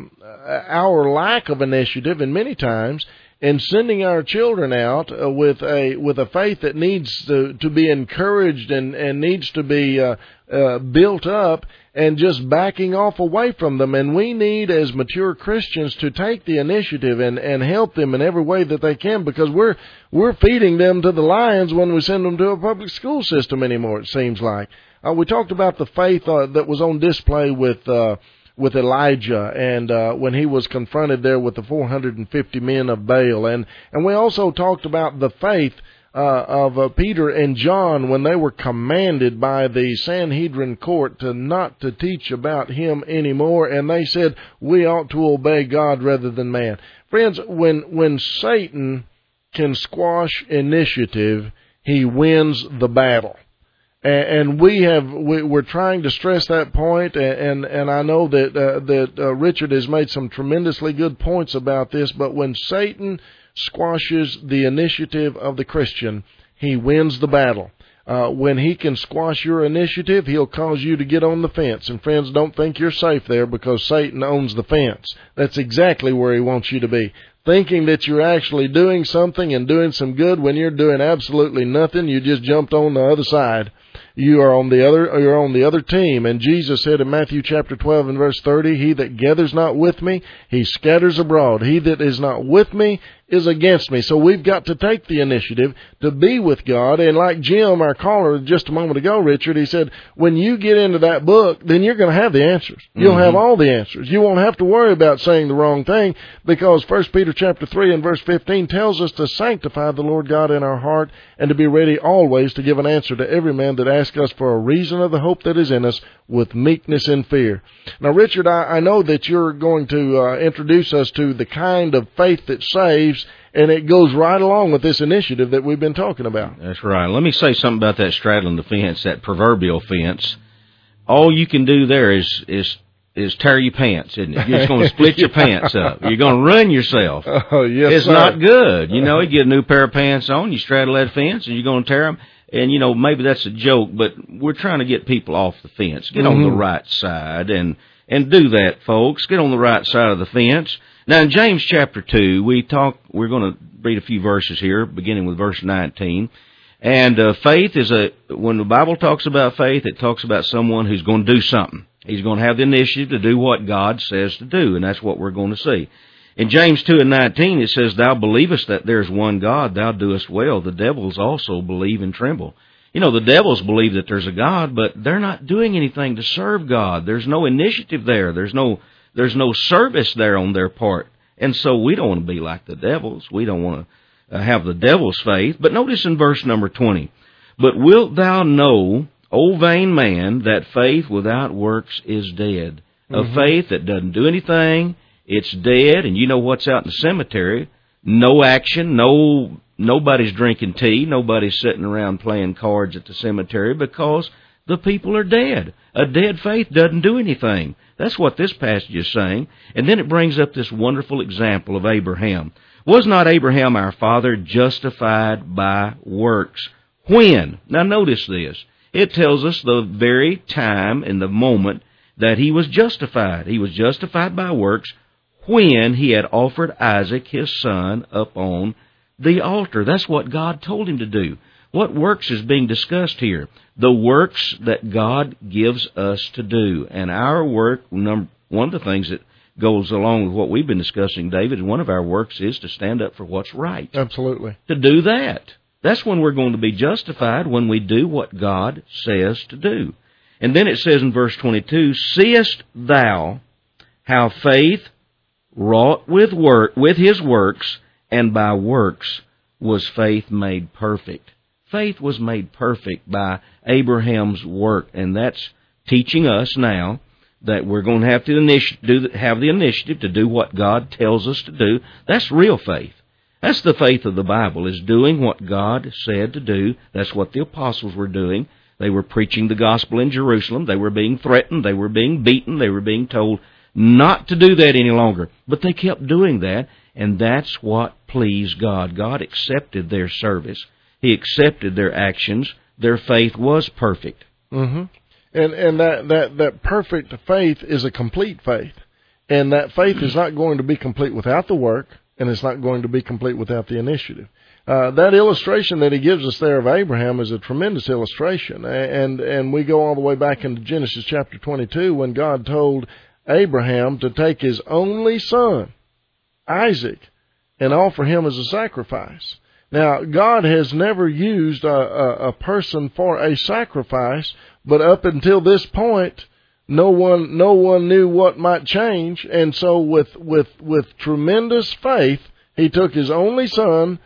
our lack of initiative, and many times in sending our children out with a faith that needs to be encouraged and needs to be built up, and just backing off away from them. And we need, as mature Christians, to take the initiative and help them in every way that they can, because we're feeding them to the lions when we send them to a public school system anymore, it seems like. We talked about the faith that was on display with Elijah, and when he was confronted there with the 450 men of Baal. And we also talked about the faith of Peter and John when they were commanded by the Sanhedrin court not to teach about him anymore, and they said, we ought to obey God rather than man. Friends, when Satan can squash initiative, he wins the battle. And we're trying to stress that point, and I know that Richard has made some tremendously good points about this. But when Satan squashes the initiative of the Christian, he wins the battle. When he can squash your initiative, he'll cause you to get on the fence. And friends, don't think you're safe there, because Satan owns the fence. That's exactly where he wants you to be. Thinking that you're actually doing something and doing some good when you're doing absolutely nothing. You just jumped on the other side. You're on the other team. And Jesus said in Matthew chapter 12 and verse 30, he that gathers not with me, he scatters abroad. He that is not with me is against me. So we've got to take the initiative to be with God. And like Jim, our caller just a moment ago, Richard, he said, when you get into that book, then you're going to have the answers. You'll have all the answers. You won't have to worry about saying the wrong thing, because 1 Peter chapter 3 and verse 15 tells us to sanctify the Lord God in our heart and to be ready always to give an answer to every man that asks us for a reason of the hope that is in us with meekness and fear. Now, Richard, I know that you're going to introduce us to the kind of faith that saves, and it goes right along with this initiative that we've been talking about.
That's right. Let me say something about that straddling the fence, that proverbial fence. All you can do there is tear your pants, isn't it? You're just going to split your pants up. You're going to ruin yourself.
Oh, yes,
it's
sir.
not good. You know, you get a new pair of pants on, you straddle that fence, and you're going to tear them. And, you know, maybe that's a joke, but we're trying to get people off the fence. Get on the right side and do that, folks. Get on the right side of the fence. Now, in James chapter 2, we're going to read a few verses here, beginning with verse 19. And faith is when the Bible talks about faith, it talks about someone who's going to do something. He's going to have the initiative to do what God says to do, and that's what we're going to see. In James 2 and 19, it says, Thou believest that there's one God, thou doest well. The devils also believe and tremble. You know, the devils believe that there's a God, but they're not doing anything to serve God. There's no initiative there. There's no service there on their part. And so we don't want to be like the devils. We don't want to have the devil's faith. But notice in verse number 20, But wilt thou know, O vain man, that faith without works is dead. A faith that doesn't do anything, it's dead. And you know what's out in the cemetery? No action, nobody's drinking tea, nobody's sitting around playing cards at the cemetery, because the people are dead. A dead faith doesn't do anything. That's what this passage is saying. And then it brings up this wonderful example of Abraham. Was not Abraham our father justified by works? When? Now notice this. It tells us the very time and the moment that he was justified. He was justified by works when he had offered Isaac, his son, up on the altar. That's what God told him to do. What works is being discussed here? The works that God gives us to do. And our work, one of the things that goes along with what we've been discussing, David, one of our works is to stand up for what's right.
Absolutely.
To do that. That's when we're going to be justified, when we do what God says to do. And then it says in verse 22, Seest thou how faith wrought with his works, and by works was faith made perfect. Faith was made perfect by Abraham's work, and that's teaching us now that we're going to have the initiative to do what God tells us to do. That's real faith. That's the faith of the Bible, is doing what God said to do. That's what the apostles were doing. They were preaching the gospel in Jerusalem. They were being threatened. They were being beaten. They were being told not to do that any longer. But they kept doing that, and that's what pleased God. God accepted their service. He accepted their actions. Their faith was perfect.
Mm-hmm. And that perfect faith is a complete faith. And that faith is not going to be complete without the work, and it's not going to be complete without the initiative. That illustration that he gives us there of Abraham is a tremendous illustration. And we go all the way back into Genesis chapter 22 when God told Abraham to take his only son, Isaac, and offer him as a sacrifice. Now, God has never used a person for a sacrifice, but up until this point, no one knew what might change. And so with tremendous faith, he took his only son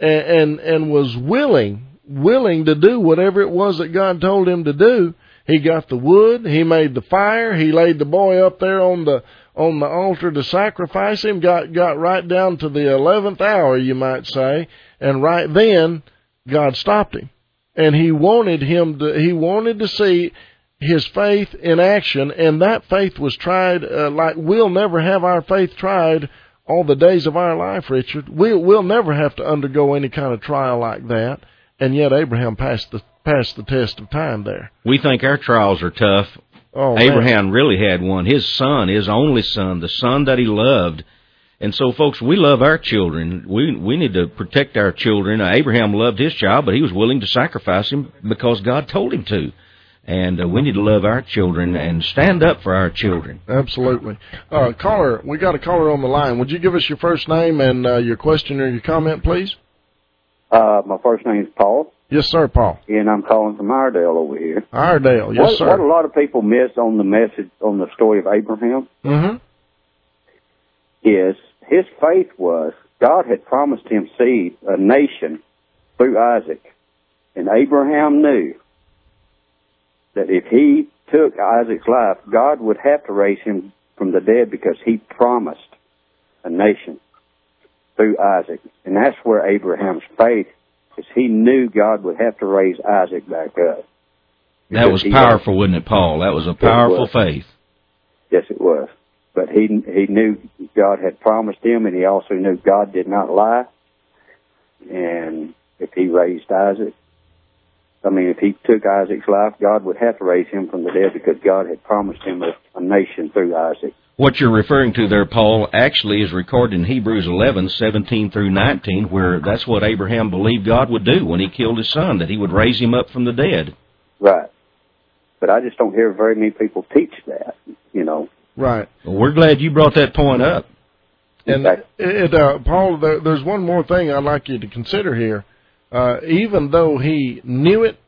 and was willing to do whatever it was that God told him to do. He got the wood, he made the fire, he laid the boy up there on the altar to sacrifice him, got right down to the 11th hour, you might say, and right then God stopped him. And he wanted to see his faith in action, and that faith was tried like we'll never have our faith tried all the days of our life, Richard. We'll never have to undergo any kind of trial like that, and yet Abraham passed the test of time there.
We think our trials are tough.
Oh,
Abraham
man.
really had one. His son, his only son, the son that he loved. And so, folks, we love our children. We need to protect our children. Abraham loved his child, but he was willing to sacrifice him because God told him to. And we need to love our children and stand up for our children.
Absolutely. Caller, we got a caller on the line. Would you give us your first name and your question or your comment, please?
My first name is Paul.
Yes, sir, Paul.
And I'm calling from Iredale over here.
Iredale, yes, sir.
What a lot of people miss on the message, on the story of Abraham, is his faith was God had promised him seed, a nation, through Isaac. And Abraham knew that if he took Isaac's life, God would have to raise him from the dead because he promised a nation through Isaac. And that's where Abraham's faith is. He knew God would have to raise Isaac back up.
That was powerful, wasn't it, Paul? That was a powerful faith.
Yes, it was. But he knew God had promised him, and he also knew God did not lie. And if he raised Isaac, if he took Isaac's life, God would have to raise him from the dead because God had promised him a nation through Isaac.
What you're referring to there, Paul, actually is recorded in Hebrews 11:17 through 19, where that's what Abraham believed God would do when he killed his son, that he would raise him up from the dead.
Right. But I just don't hear very many people teach that,
Right.
Well, we're glad you brought that point up.
And Paul, there's one more thing I'd like you to consider here. Even though he knew it,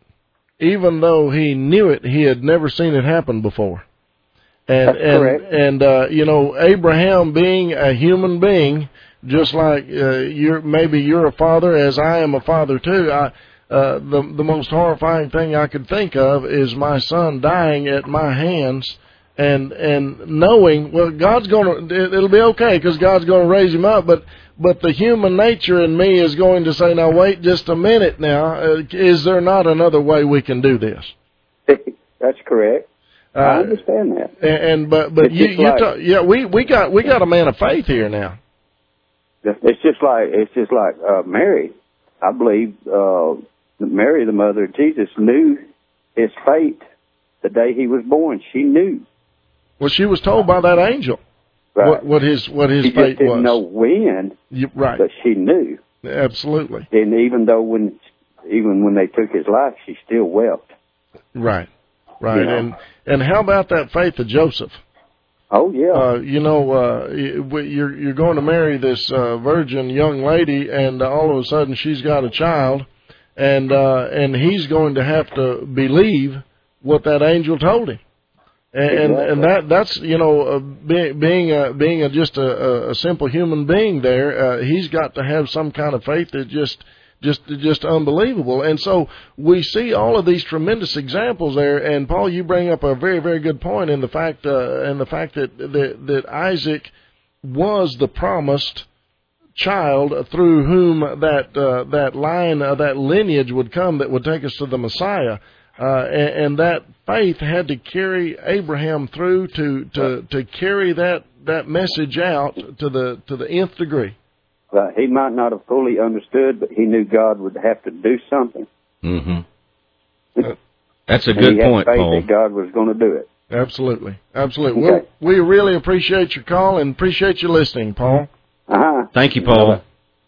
he had never seen it happen before.
That's correct.
And Abraham being a human being, just like you're a father, as I am a father too. The most horrifying thing I could think of is my son dying at my hands, and knowing, well, it'll be okay because God's going to raise him up, but the human nature in me is going to say, now wait just a minute now, is there not another way we can do this?
That's correct. I understand that.
But we got a man of faith here now.
It's just like Mary. I believe Mary, the mother of Jesus, knew his fate the day he was born. She knew.
Well, she was told by that angel what his fate was.
She just didn't know when,
right?
But she knew.
Absolutely.
And even when they took his life, she still wept.
Right. And how about that faith of Joseph?
Oh yeah.
You're going to marry this virgin young lady, and all of a sudden she's got a child, and he's going to have to believe what that angel told him. And that's being just a simple human being there, he's got to have some kind of faith that just unbelievable. And so we see all of these tremendous examples there. And Paul, you bring up a very, very good point in the fact that Isaac was the promised child through whom that line, that lineage would come that would take us to the Messiah. And that faith had to carry Abraham through to carry that message out to the nth degree.
He might not have fully understood, but he knew God would have to do something.
Mm-hmm. That's a good point,
Paul.
Paul.
That God was going to do it.
Absolutely. Okay.
Well,
we really appreciate your call and appreciate you listening, Paul.
Thank you, Paul.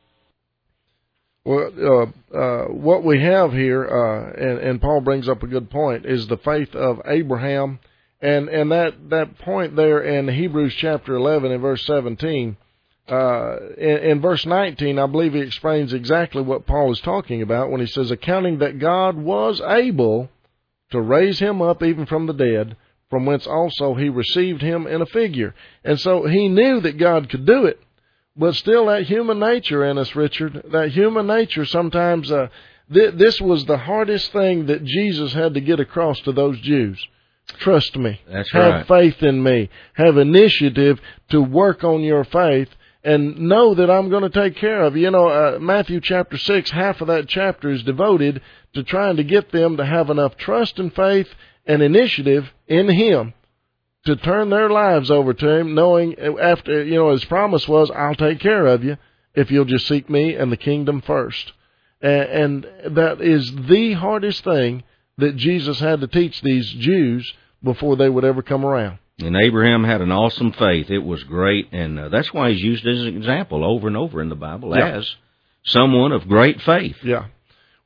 Well, what we have here, and Paul brings up a good point, is the faith of Abraham, and that point there in Hebrews chapter 11 and verse 17. In verse 19, I believe he explains exactly what Paul is talking about when he says, accounting that God was able to raise him up even from the dead, from whence also he received him in a figure. And so he knew that God could do it. But still, that human nature in us, Richard, that human nature sometimes, this was the hardest thing that Jesus had to get across to those Jews. Trust me.
That's right.
Have faith in me. Have initiative to work on your faith and know that I'm going to take care of you. Matthew chapter 6, half of that chapter is devoted to trying to get them to have enough trust and faith and initiative in Him to turn their lives over to Him, knowing after, His promise was, I'll take care of you if you'll just seek me and the kingdom first. And that is the hardest thing that Jesus had to teach these Jews before they would ever come around.
And Abraham had an awesome faith. It was great, and that's why he's used as an example over and over in the Bible as someone of great faith.
Yeah.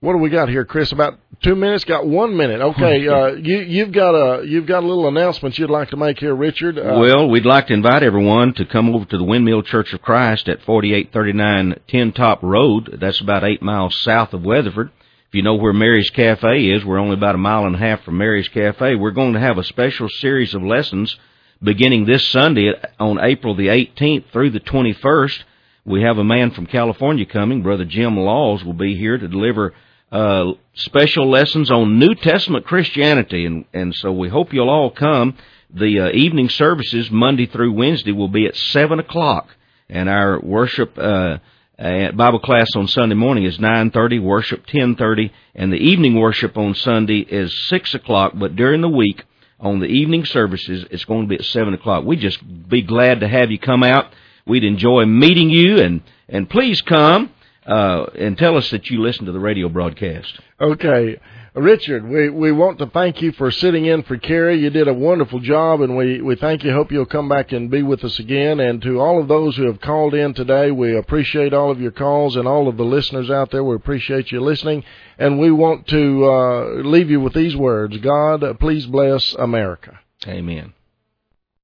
What do we got here, Chris? About 2 minutes? Got 1 minute. Okay, you've got a little announcement you'd like to make here, Richard.
Well, we'd like to invite everyone to come over to the Windmill Church of Christ at 4839 Tin Top Road. That's about 8 miles south of Weatherford. If you know where Mary's Cafe is, we're only about a mile and a half from Mary's Cafe. We're going to have a special series of lessons beginning this Sunday on April the 18th through the 21st. We have a man from California coming. Brother Jim Laws will be here to deliver special lessons on New Testament Christianity, and so we hope you'll all come. The evening services, Monday through Wednesday, will be at 7 o'clock, and our worship Bible class on Sunday morning is 9:30, worship 10:30, and the evening worship on Sunday is 6 o'clock, but during the week, on the evening services, it's going to be at 7 o'clock. We'd just be glad to have you come out. We'd enjoy meeting you, and please come. And tell us that you listen to the radio broadcast.
Okay. Richard, we want to thank you for sitting in for Kerry. You did a wonderful job, and we thank you. Hope you'll come back and be with us again. And to all of those who have called in today, we appreciate all of your calls, and all of the listeners out there, we appreciate you listening. And we want to leave you with these words. God, please bless America.
Amen.